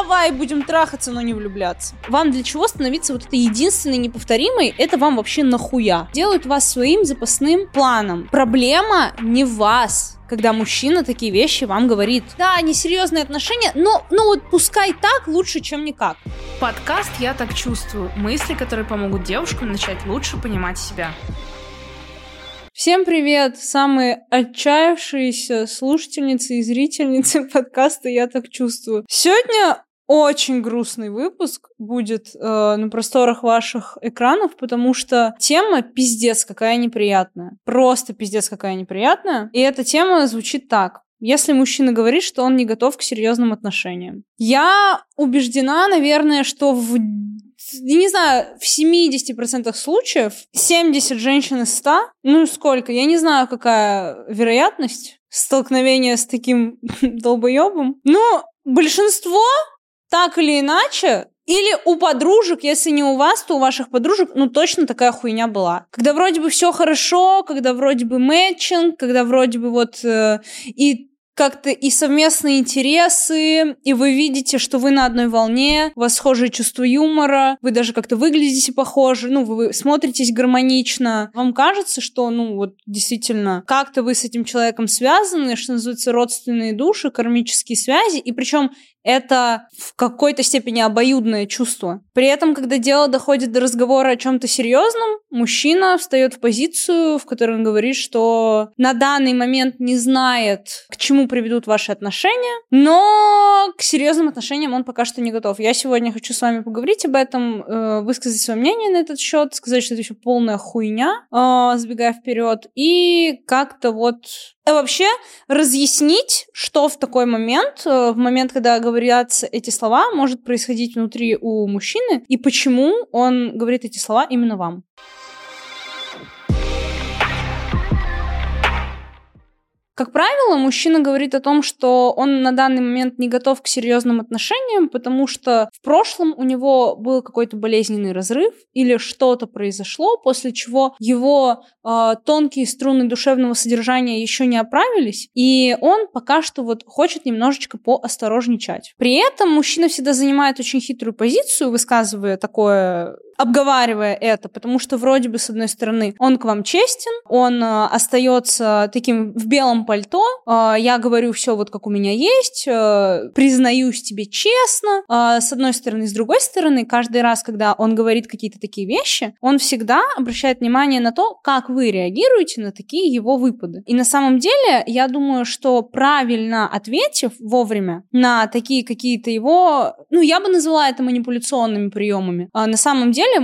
давай будем трахаться, но не влюбляться. Вам для чего становиться вот этой единственной неповторимой? Это вам вообще нахуя? Делают вас своим запасным планом. Проблема не в вас, когда мужчина такие вещи вам говорит. Да, несерьезные отношения, но вот пускай так, лучше, чем никак. Подкаст «Я так чувствую». Мысли, которые помогут девушкам начать лучше понимать себя. Всем привет, самые отчаявшиеся слушательницы и зрительницы подкаста «Я так чувствую». Сегодня очень грустный выпуск будет на просторах ваших экранов, потому что тема пиздец какая неприятная. Просто пиздец какая неприятная. И эта тема звучит так. Если мужчина говорит, что он не готов к серьезным отношениям. Я убеждена, наверное, что в 70% случаев, 70 женщин из 100, сколько, я не знаю, какая вероятность столкновения с таким долбоебом, но большинство так или иначе, или у подружек, если не у вас, то у ваших подружек, точно такая хуйня была. Когда вроде бы все хорошо, когда вроде бы мэтчинг, когда вроде бы и как-то и совместные интересы, и вы видите, что вы на одной волне, у вас схожее чувство юмора, вы даже как-то выглядите похоже, вы смотритесь гармонично. Вам кажется, что, действительно, как-то вы с этим человеком связаны, что называется, родственные души, кармические связи, и причем это в какой-то степени обоюдное чувство. При этом, когда дело доходит до разговора о чем-то серьезном, мужчина встает в позицию, в которой он говорит, что на данный момент не знает, к чему приведут ваши отношения, но к серьезным отношениям он пока что не готов. Я сегодня хочу с вами поговорить об этом, высказать свое мнение на этот счет, сказать, что это еще полная хуйня, сбегая вперед, и как-то вообще разъяснить, что в такой момент, в момент, когда говорятся эти слова, может происходить внутри у мужчины, и почему он говорит эти слова именно вам. Как правило, мужчина говорит о том, что он на данный момент не готов к серьезным отношениям, потому что в прошлом у него был какой-то болезненный разрыв или что-то произошло, после чего его тонкие струны душевного содержания еще не оправились, и он пока что хочет немножечко поосторожничать. При этом мужчина всегда занимает очень хитрую позицию, высказывая такое, обговаривая это, потому что вроде бы, с одной стороны, он к вам честен, он остается таким в белом пальто, я говорю все как у меня есть, признаюсь тебе честно, с одной стороны. С другой стороны, каждый раз, когда он говорит какие-то такие вещи, он всегда обращает внимание на то, как вы реагируете на такие его выпады. И на самом деле, я думаю, что правильно ответив вовремя на такие какие-то его, я бы назвала это манипуляционными приемами, на самом деле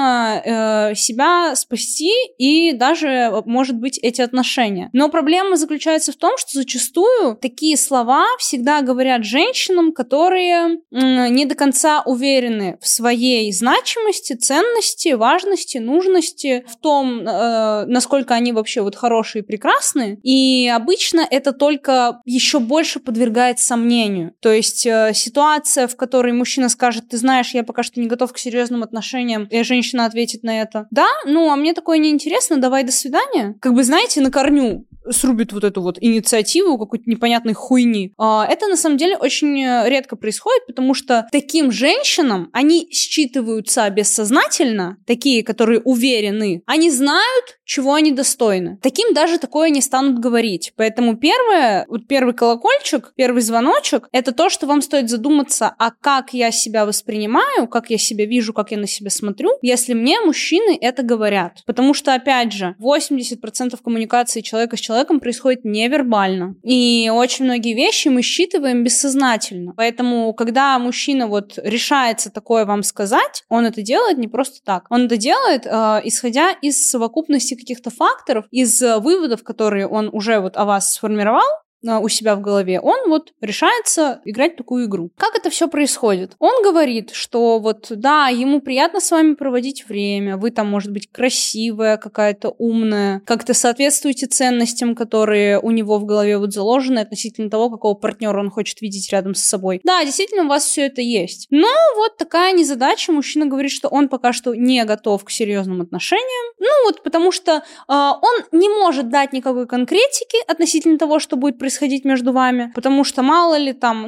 можно себя спасти и даже, может быть, эти отношения. Но проблема заключается в том, что зачастую такие слова всегда говорят женщинам, которые не до конца уверены в своей значимости, ценности, важности, нужности, в том, насколько они вообще хорошие и прекрасные. И обычно это только еще больше подвергает сомнению. То есть ситуация, в которой мужчина скажет: ты знаешь, я пока что не готов к серьезным отношениям, и женщина ответит на это: да, а мне такое неинтересно, давай, до свидания. Знаете, на корню срубит эту инициативу какой-то непонятной хуйни. Это на самом деле очень редко происходит, потому что таким женщинам, они считываются бессознательно, такие, которые уверены, они знают, чего они достойны. Таким даже такое не станут говорить. Поэтому первый колокольчик, первый звоночек, это то, что вам стоит задуматься, а как я себя воспринимаю, как я себя вижу, как я на себя смотрю, если мне мужчины это говорят. Потому что, опять же, 80% коммуникации человека с человеком происходит невербально. И очень многие вещи мы считываем бессознательно. Поэтому, когда мужчина решается такое вам сказать, он это делает не просто так. Он это делает, исходя из совокупности каких-то факторов, из выводов, которые он уже о вас сформировал, у себя в голове, он решается играть в такую игру. Как это все происходит? Он говорит, что да, ему приятно с вами проводить время, вы там, может быть, красивая, какая-то умная, как-то соответствуете ценностям, которые у него в голове заложены относительно того, какого партнера он хочет видеть рядом с собой. Да, действительно, у вас все это есть. Но такая незадача. Мужчина говорит, что он пока что не готов к серьезным отношениям. Потому что он не может дать никакой конкретики относительно того, что будет происходить происходить между вами, потому что мало ли там,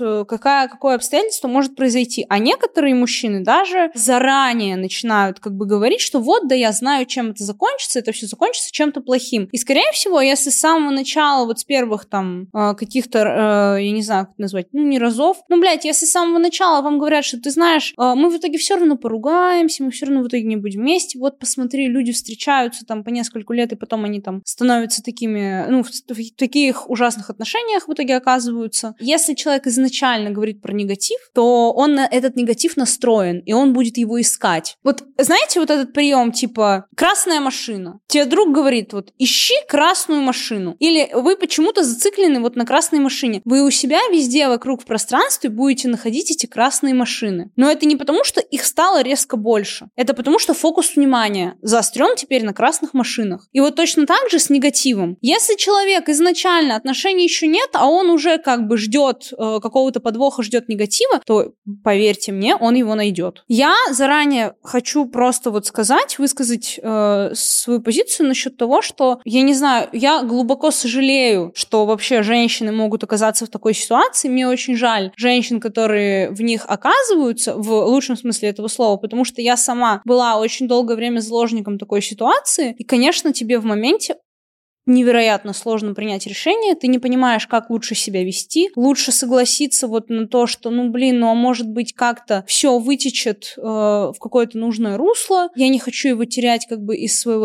какое обстоятельство может произойти. А некоторые мужчины даже заранее начинают как бы говорить, что вот, да, я знаю, чем это закончится, это все закончится чем-то плохим. И, скорее всего, если с самого начала, вот с первых там каких-то, я не знаю, как это назвать, не разов, если с самого начала вам говорят, что ты знаешь, мы в итоге все равно поругаемся, мы все равно в итоге не будем вместе, вот посмотри, люди встречаются там по нескольку лет, и потом они там становятся такими, в таких ужасных отношениях в итоге оказываются. Если человек изначально говорит про негатив, то он на этот негатив настроен, и он будет его искать. Вот знаете, вот этот прием, типа, красная машина. Тебе друг говорит, вот, ищи красную машину. Или вы почему-то зациклены вот на красной машине. Вы у себя везде вокруг в пространстве будете находить эти красные машины. Но это не потому, что их стало резко больше. Это потому, что фокус внимания заострен теперь на красных машинах. И вот точно так же с негативом. Если человек изначально отношений еще нет, а он уже как бы ждет какого-то подвоха, ждет негатива, то, поверьте мне, он его найдет. Я заранее хочу просто вот высказать свою позицию насчет того, что, я не знаю, я глубоко сожалею, что вообще женщины могут оказаться в такой ситуации. Мне очень жаль женщин, которые в них оказываются, в лучшем смысле этого слова, потому что я сама была очень долгое время заложником такой ситуации, и, конечно, тебе в моменте невероятно сложно принять решение, ты не понимаешь, как лучше себя вести, лучше согласиться вот на то, что, а может быть как-то все вытечет в какое-то нужное русло, я не хочу его терять как бы из своего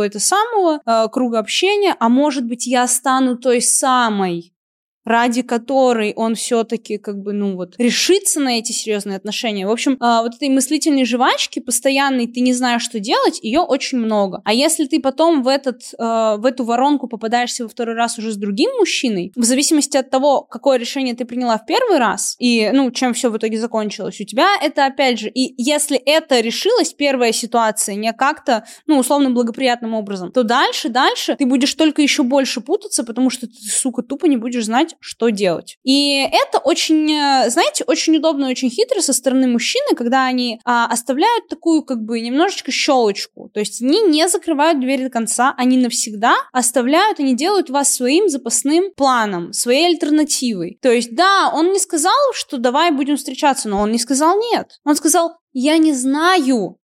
круга общения, а может быть я стану той самой, ради которой он все-таки решится на эти серьезные отношения. В общем, вот этой мыслительной жвачки постоянной, ты не знаешь, что делать, ее очень много. А если ты потом в эту воронку попадаешься во второй раз уже с другим мужчиной, в зависимости от того, какое решение ты приняла в первый раз, и, чем все в итоге закончилось, у тебя это, опять же, и если это решилась первая ситуация не как-то, условно благоприятным образом, то дальше ты будешь только еще больше путаться, потому что ты, сука, тупо не будешь знать, что делать. И это очень, знаете, очень удобно и очень хитро со стороны мужчины, когда они оставляют такую немножечко щелочку. То есть они не закрывают дверь до конца, они навсегда оставляют, они делают вас своим запасным планом, своей альтернативой. То есть, да, он не сказал, что давай будем встречаться, но он не сказал нет. Он сказал, я не знаю,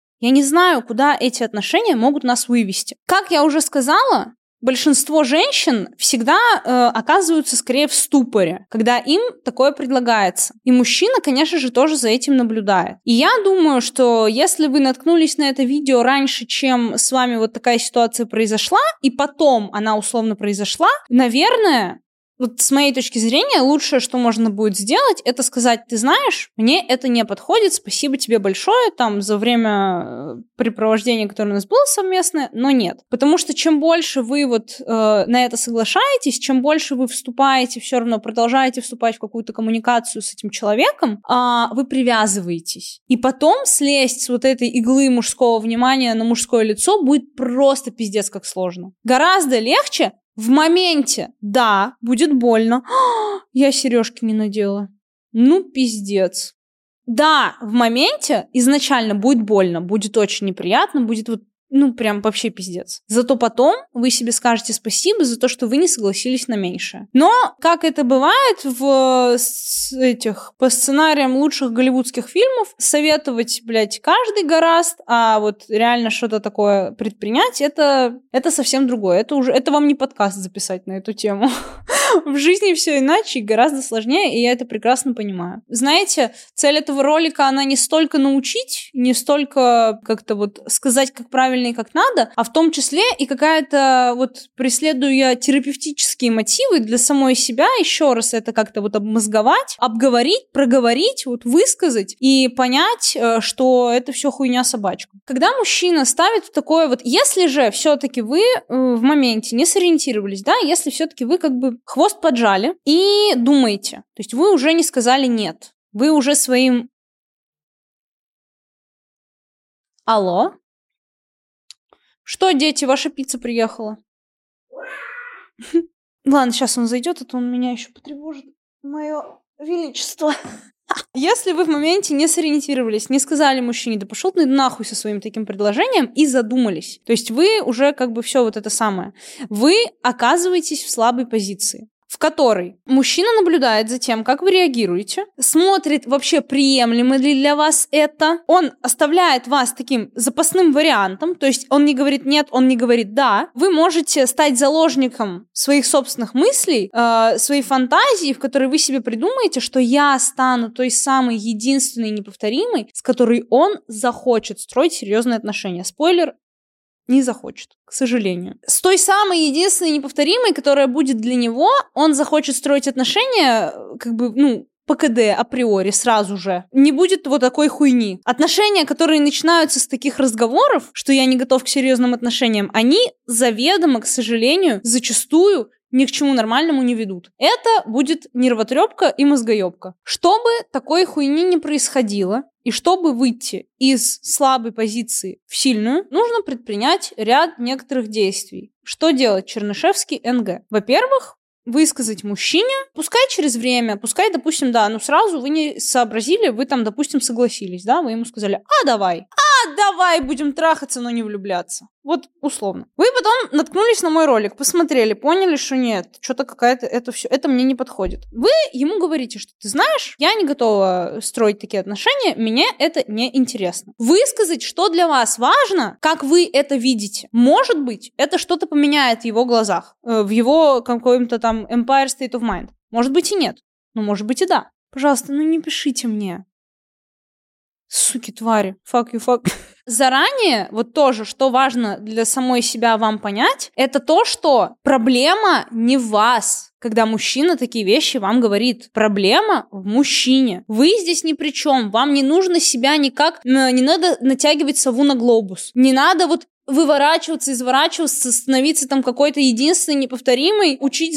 куда эти отношения могут нас вывести. Как я уже сказала, большинство женщин всегда оказываются скорее в ступоре, когда им такое предлагается. И мужчина, конечно же, тоже за этим наблюдает. И я думаю, что если вы наткнулись на это видео раньше, чем с вами вот такая ситуация произошла, и потом она условно произошла, наверное, вот с моей точки зрения, лучшее, что можно будет сделать, это сказать, ты знаешь, мне это не подходит, спасибо тебе большое за времяпрепровождение, которое у нас было совместное, но нет. Потому что чем больше вы на это соглашаетесь, чем больше вы вступаете, все равно продолжаете вступать в какую-то коммуникацию с этим человеком, вы привязываетесь. И потом слезть с вот этой иглы мужского внимания на мужское лицо будет просто пиздец как сложно. Гораздо легче в моменте, да, будет больно. Я сережки не надела. Пиздец. Да, в моменте изначально будет больно, будет очень неприятно, будет прям вообще пиздец. Зато потом вы себе скажете спасибо за то, что вы не согласились на меньшее. Но, как это бывает по сценариям лучших голливудских фильмов, советовать, каждый гораст, а вот реально что-то такое предпринять, это совсем другое. Это вам не подкаст записать на эту тему. В жизни все иначе и гораздо сложнее, и я это прекрасно понимаю. Знаете, цель этого ролика, она не столько научить, не столько как-то сказать, как правильно и как надо, а в том числе и какая-то преследую я терапевтические мотивы для самой себя, еще раз это как-то обмозговать, обговорить, проговорить, высказать и понять, что это все хуйня собачка. Когда мужчина ставит в такое если же все-таки вы в моменте не сориентировались, да, если все-таки вы хвост поджали и думаете, то есть вы уже не сказали нет, вы уже своим... Алло? Что, дети, ваша пицца приехала? Ладно, сейчас он зайдет, а то он меня еще потревожит. Мое величество. Если вы в моменте не сориентировались, не сказали мужчине, да пошел ты нахуй со своим таким предложением, и задумались. То есть вы уже все это самое. Вы оказываетесь в слабой позиции. в которой мужчина наблюдает за тем, как вы реагируете, смотрит вообще, приемлемо ли для вас это. Он оставляет вас таким запасным вариантом, то есть он не говорит нет, он не говорит да. Вы можете стать заложником своих собственных мыслей, своей фантазии, в которой вы себе придумаете, что я стану той самой единственной неповторимой, с которой он захочет строить серьезные отношения. Спойлер, не захочет, к сожалению. С той самой единственной неповторимой, которая будет для него, он захочет строить отношения, по КД априори сразу же. Не будет вот такой хуйни. Отношения, которые начинаются с таких разговоров, что я не готов к серьезным отношениям, они заведомо, к сожалению, зачастую ни к чему нормальному не ведут. Это будет нервотрепка и мозгоебка. Чтобы такой хуйни не происходило, и чтобы выйти из слабой позиции в сильную, нужно предпринять ряд некоторых действий. Что делать Чернышевский НГ? Во-первых, высказать мужчине, пускай через время, пускай, допустим, сразу вы не сообразили, вы там, допустим, согласились, вы ему сказали, давай будем трахаться, но не влюбляться. Вот условно. Вы потом наткнулись на мой ролик, посмотрели, поняли, что нет, что-то какая-то, это мне не подходит. Вы ему говорите, что ты знаешь, я не готова строить такие отношения, мне это не интересно. Высказать, что для вас важно, как вы это видите. Может быть, это что-то поменяет в его глазах, в его каком-то там Empire State of Mind. Может быть и нет, но может быть и да. Пожалуйста, не пишите мне. Суки, твари. Fuck you, fuck. Заранее, вот тоже, что важно для самой себя вам понять, это то, что проблема не в вас, когда мужчина такие вещи вам говорит. Проблема в мужчине. Вы здесь ни при чем. Вам не нужно себя никак, не надо натягивать сову на глобус. Не надо выворачиваться, изворачиваться, становиться там какой-то единственной, неповторимой, учить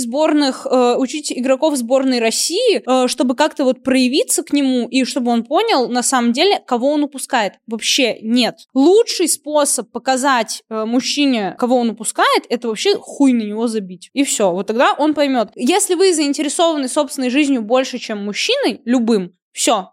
игроков сборной России, чтобы как-то проявиться к нему и чтобы он понял, на самом деле, кого он упускает. Вообще нет. Лучший способ показать мужчине, кого он упускает, это вообще хуй на него забить. И все. Вот тогда он поймет. Если вы заинтересованы собственной жизнью больше, чем мужчиной, любым, все,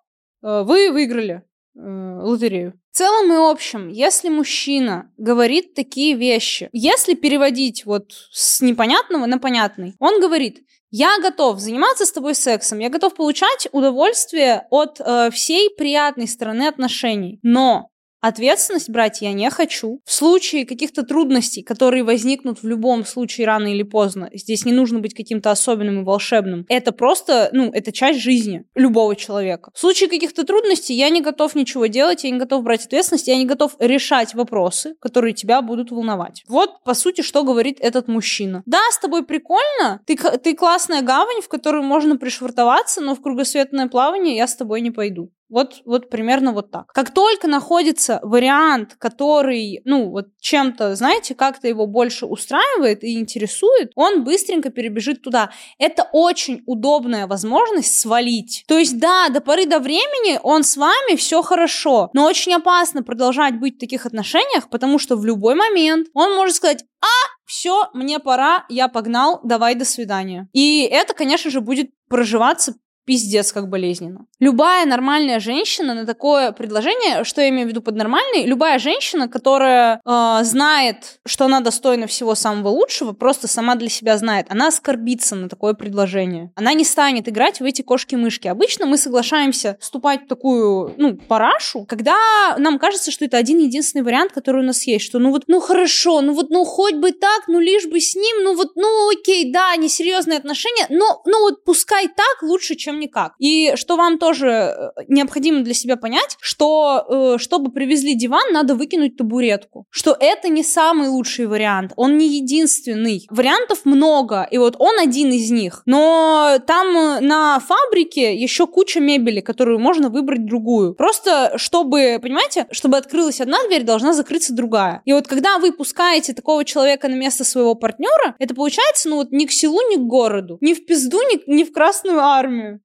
вы выиграли лотерею. В целом и общем, если мужчина говорит такие вещи, если переводить с непонятного на понятный, он говорит: я готов заниматься с тобой сексом, я готов получать удовольствие от всей приятной стороны отношений, но ответственность брать я не хочу. В случае каких-то трудностей, которые возникнут в любом случае рано или поздно, здесь не нужно быть каким-то особенным и волшебным. Это просто, это часть жизни любого человека. В случае каких-то трудностей я не готов ничего делать, я не готов брать ответственность, я не готов решать вопросы, которые тебя будут волновать. Вот, по сути, что говорит этот мужчина. Да, с тобой прикольно, ты классная гавань, в которую можно пришвартоваться, но в кругосветное плавание я с тобой не пойду. Вот примерно вот так. Как только находится вариант, который, чем-то, знаете, как-то его больше устраивает и интересует, он быстренько перебежит туда. Это очень удобная возможность свалить. То есть, да, до поры до времени он с вами, все хорошо, но очень опасно продолжать быть в таких отношениях, потому что в любой момент он может сказать: все, мне пора, я погнал, давай, до свидания. И это, конечно же, будет проживаться пиздец как болезненно. Любая нормальная женщина на такое предложение, что я имею в виду под нормальной, любая женщина, которая знает, что она достойна всего самого лучшего, просто сама для себя знает, она оскорбится на такое предложение. Она не станет играть в эти кошки-мышки. Обычно мы соглашаемся вступать в такую, парашу, когда нам кажется, что это один-единственный вариант, который у нас есть, что хорошо, хоть бы так, лишь бы с ним, окей, да, несерьезные отношения, но пускай так, лучше, чем никак. И что вам тоже необходимо для себя понять, что чтобы привезли диван, надо выкинуть табуретку. Что это не самый лучший вариант, он не единственный. Вариантов много, и он один из них. Но там на фабрике еще куча мебели, которую можно выбрать другую. Просто чтобы, понимаете, чтобы открылась одна дверь, должна закрыться другая. И когда вы пускаете такого человека на место своего партнера, это получается, ни к селу, ни к городу, ни в пизду, ни в Красную армию.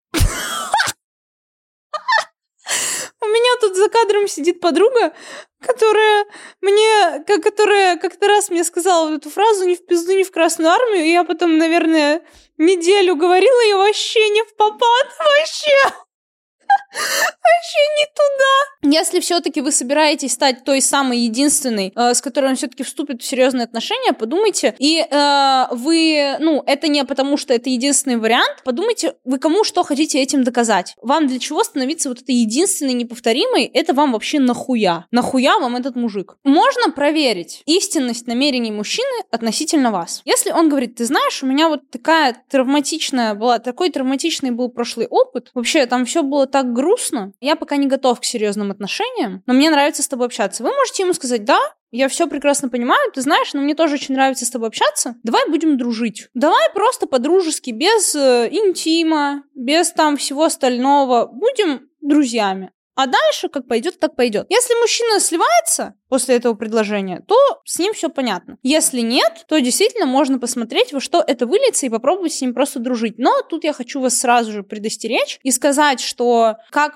У меня тут за кадром сидит подруга, которая как-то раз мне сказала эту фразу: ни в пизду, ни в Красную армию, и я потом, наверное, неделю говорила ее вообще не в попад, вообще. Вообще не туда. Если все-таки вы собираетесь стать той самой единственной, с которой он все-таки вступит в серьезные отношения, подумайте, и это не потому, что это единственный вариант, подумайте, вы кому что хотите этим доказать. Вам для чего становиться вот этой единственной неповторимой, это вам вообще нахуя? Нахуя вам этот мужик? Можно проверить истинность намерений мужчины относительно вас. Если он говорит, ты знаешь, у меня вот такой травматичный был прошлый опыт, вообще там все было так грустно, я пока не готов к серьезным отношениям, но мне нравится с тобой общаться. Вы можете ему сказать, да, я все прекрасно понимаю, ты знаешь, но мне тоже очень нравится с тобой общаться. Давай будем дружить. Давай просто по-дружески, без интима, без там всего остального. Будем друзьями. А дальше как пойдет, так пойдет. Если мужчина сливается после этого предложения, то с ним все понятно. Если нет, то действительно можно посмотреть, во что это выльется, и попробовать с ним просто дружить. Но тут я хочу вас сразу же предостеречь и сказать, что как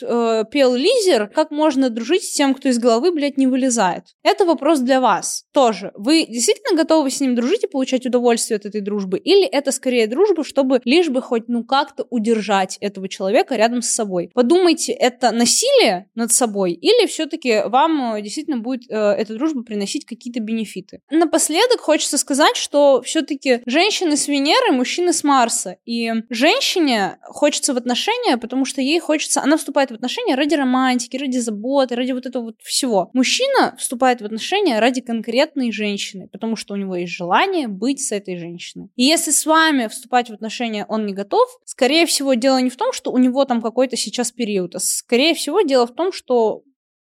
пел Лизер, как можно дружить с тем, кто из головы, блядь, не вылезает. Это вопрос для вас тоже. Вы действительно готовы с ним дружить и получать удовольствие от этой дружбы? Или это скорее дружба, чтобы лишь бы хоть как-то удержать этого человека рядом с собой? Подумайте, это насилие над собой или все-таки вам действительно будет эта дружба приносить какие-то бенефиты? Напоследок хочется сказать, что все-таки женщины с Венеры, мужчины с Марса. И женщине хочется в отношения, потому что ей хочется... Она вступает в отношения ради романтики, ради заботы, ради вот этого вот всего. Мужчина вступает в отношения ради конкретной женщины, потому что у него есть желание быть с этой женщиной. И если с вами вступать в отношения он не готов, скорее всего, дело не в том, что у него там какой-то сейчас период, а скорее всего, дело в том, что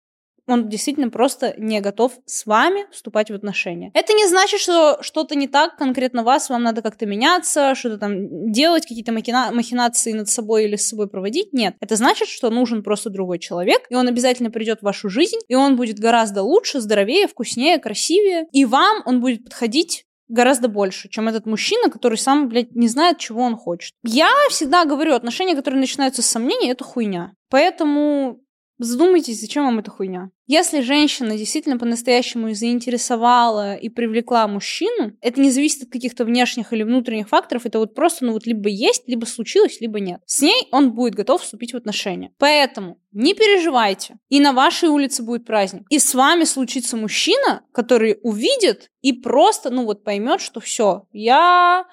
он действительно просто не готов с вами вступать в отношения. Это не значит, что что-то не так конкретно вас, вам надо как-то меняться, что-то там делать, какие-то махинации над собой или с собой проводить. Нет. Это значит, что нужен просто другой человек, и он обязательно придет в вашу жизнь, и он будет гораздо лучше, здоровее, вкуснее, красивее, и вам он будет подходить гораздо больше, чем этот мужчина, который сам, блядь, не знает, чего он хочет. Я всегда говорю, отношения, которые начинаются с сомнений, это хуйня. Поэтому задумайтесь, зачем вам эта хуйня. Если женщина действительно по-настоящему заинтересовала и привлекла мужчину, это не зависит от каких-то внешних или внутренних факторов, это вот просто, либо есть, либо случилось, либо нет. С ней он будет готов вступить в отношения. Поэтому не переживайте, и на вашей улице будет праздник. И с вами случится мужчина, который увидит и просто, поймет, что все, я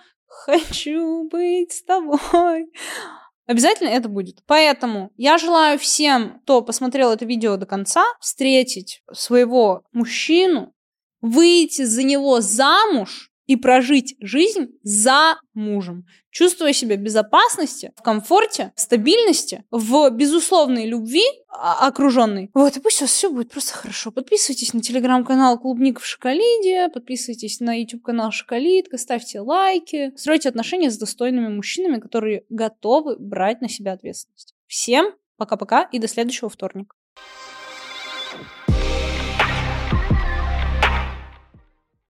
хочу быть с тобой. Обязательно это будет. Поэтому я желаю всем, кто посмотрел это видео до конца, встретить своего мужчину, выйти за него замуж и прожить жизнь за мужем, чувствуя себя в безопасности, в комфорте, в стабильности, в безусловной любви окруженной. И пусть у вас все будет просто хорошо. Подписывайтесь на телеграм-канал Клубника в Шоколиде, подписывайтесь на YouTube-канал Шоколидка, ставьте лайки, стройте отношения с достойными мужчинами, которые готовы брать на себя ответственность. Всем пока-пока и до следующего вторника.